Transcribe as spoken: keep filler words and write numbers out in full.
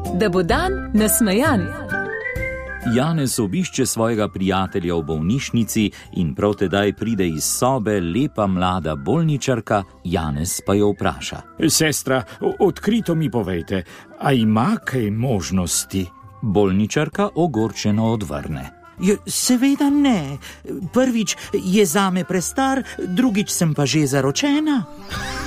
da bo dan nasmejan. Janez obišče svojega prijatelja v bolnišnici in prav tedaj pride iz sobe lepa mlada bolničarka, Janez pa jo vpraša. Sestra, odkrito mi povejte, a ima kaj možnosti? Bolničarka ogorčeno odvrne. Je, seveda ne. Prvič je zame prestar, drugič sem pa že zaročena.